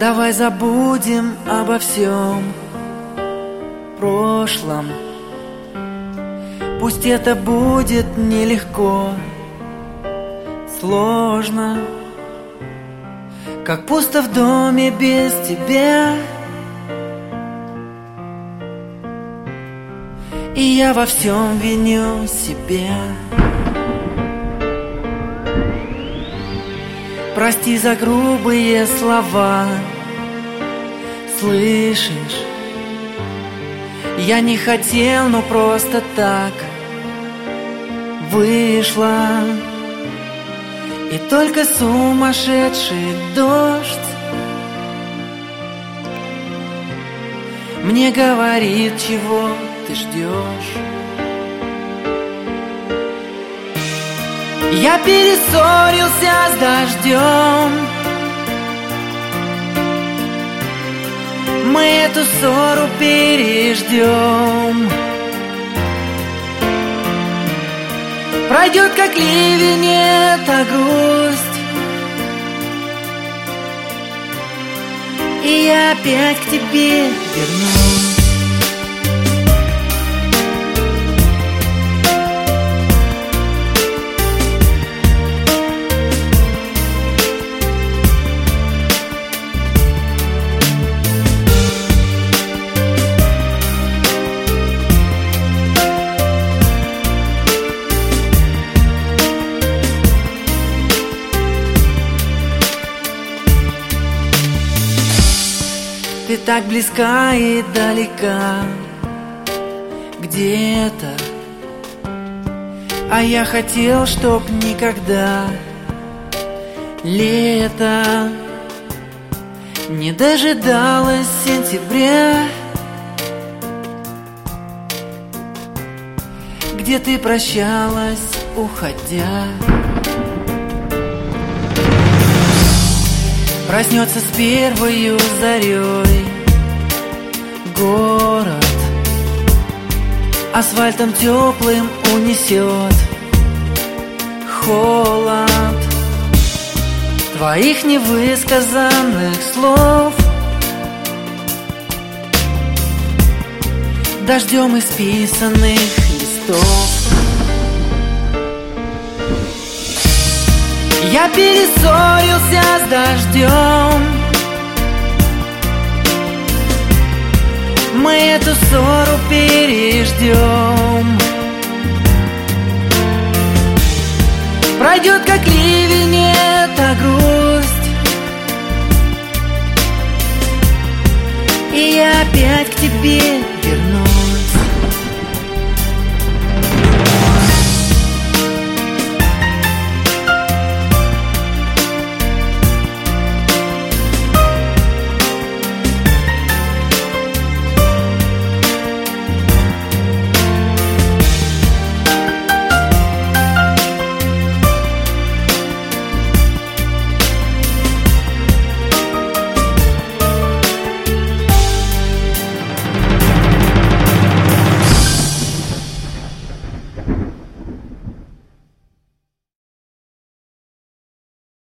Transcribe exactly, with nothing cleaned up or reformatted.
Давай забудем обо всем прошлом. Пусть это будет нелегко, сложно, как пусто в доме без тебя. И я во всем виню себя. Прости за грубые слова. Слышишь? Я не хотел, но просто так вышло. И только сумасшедший дождь мне говорит, чего ты ждешь. Я перессорился с дождем. Мы эту ссору переждем. Пройдет, как ливень, эта грусть, и я опять к тебе вернусь. Ты так близка и далека где-то, а я хотел, чтоб никогда лето не дожидалось сентября, где ты прощалась, уходя. Проснется с первою зарей город, асфальтом теплым унесет холод твоих невысказанных слов. Дождем исписанных листов. Я перессорился с дождем. Мы эту ссору переждем. Пройдет, как ливень, эта грусть, и я опять к тебе